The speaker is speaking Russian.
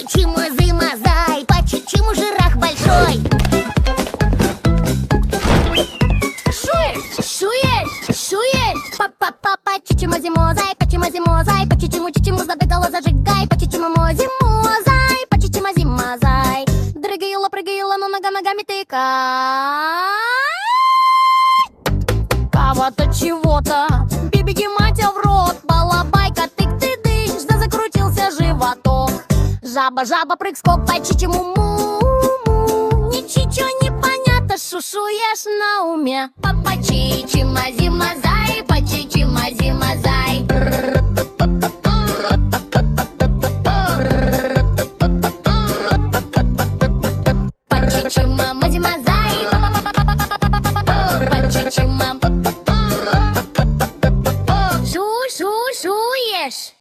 Почичи-мазы-мазай, почичи жираф большой. Шуель, па-па-па-па-чичи-мази-мозай, почичи-мази-мозай, почичи-му-чичи-му забегала, зажигай, почичи-му-мози-мозай, почичи-мази-мазай. Дрыгай-ла, но ногами тыкай. Кого-то чего-то, беги, матя в рот, балабайка, тык-ты-дыщ, закрутился животок. Жаба, прыг-скок, почичи-му-му-му, ничего не понятно, шушуешь на уме. Па-па-чичи-мази-мазай, почичи-мази-мазай.